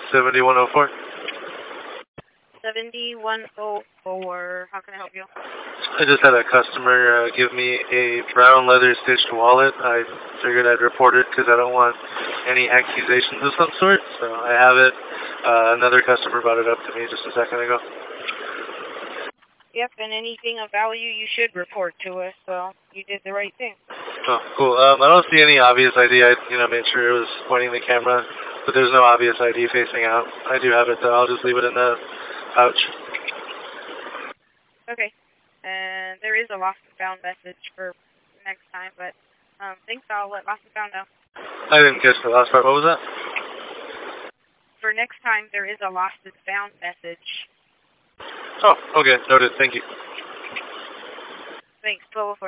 7104. 7104. How can I help you? I just had a customer give me a brown leather stitched wallet. I figured I'd report it because I don't want any accusations of some sort. So I have it. Another customer brought it up to me just a second ago. Yep, and anything of value you should report to us, so you did the right thing. Oh, cool. I don't see any obvious ID. I, made sure it was pointing the camera, but there's no obvious ID facing out. I do have it, though. I'll just leave it in the pouch. Okay. And there is a lost and found message for next time, but thanks. I'll let lost and found know. I didn't catch the last part. What was that? For next time, there is a lost and found message. Oh, okay. Noted. Thank you. Thanks. 1204.